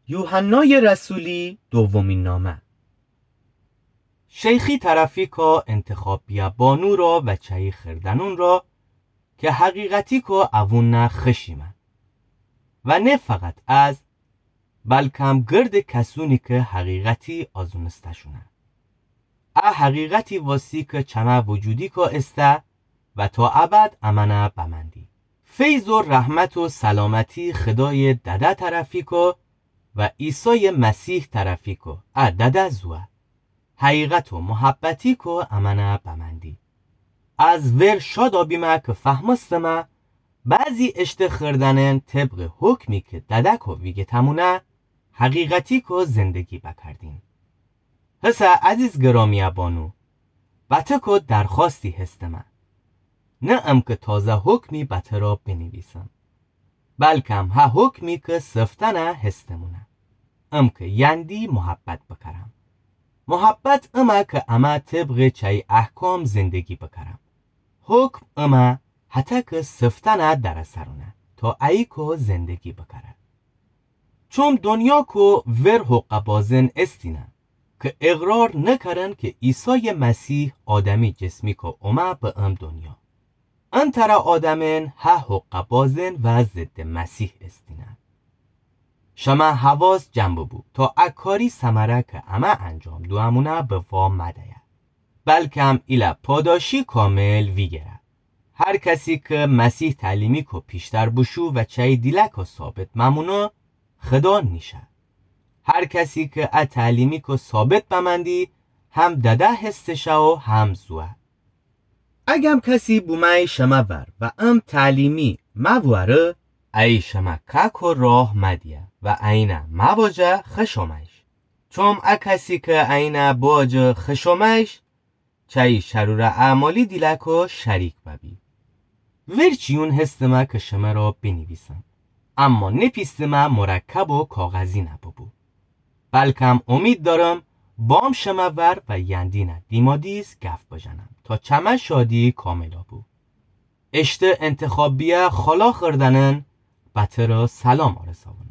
یوحنای رسولی دومین نامه. شیخی طرفی که انتخاب بیا بانو را و چایی خردنون را که حقیقتی که اوون نه خشیمن و نه فقط از بلکم گرد کسونی که حقیقتی آزونستشونه حقیقتی واسی که چمه وجودی که استه و تا ابد امنه بمندی فیض و رحمت و سلامتی خدای دده طرفی که و عیسی مسیح طرفی که دده زوه حقیقت و محبتی که امنه بمندی از ور شادا بیمه که فهمستمه بعضی اشته خردنن طبق حکمی که دده که ویگه تمونه حقیقتی که زندگی بکردین. حسه عزیز گرامی بانو بطه که درخواستی هستمه نه ام که تازه حکمی بطه را بنویسم بلکم ها حکمی که سفتنه هستمونه ام که یندی محبت بکرم محبت اما که اما طبق چای احکام زندگی بکرم حکم اما حتی که سفتنه در سرونه تا ای که زندگی بکرم چون دنیا که ور حق بازن استینه که اقرار نکرن که عیسی مسیح آدمی جسمی که اومه به ام دنیا انتر آدمین ها حق بازن و ضد مسیح استینه شما حواس جنب بود تا اکاری سمره که اما انجام دو همونه به وام مدهیه بلکم ایلا پاداشی کامل ویگره هر کسی که مسیح تعلیمی که پیشتر بشو و چای دیلک ثابت ممونه خدا نیشه هر کسی که تعلیمی که ثابت بمندی هم دده هستشه و هم زوه اگم کسی بومه شما ور و ام تعلیمی مواره ای شما کک و راه مدیه و اینه مواجه خشمش چون کسی که اینه باجه خشمش چای شرور اعمالی دیلک و شریک ببی ورچیون هستمه که شما را بنویسم اما نپیستمه مرکب و کاغذی نبابو بلکم امید دارم بام شما ور و یندینه دیمادیز گفت بجنم تا چمه شادی کاملا بو اشته انتخابیه خلا خردنن بطه را سلام آرساون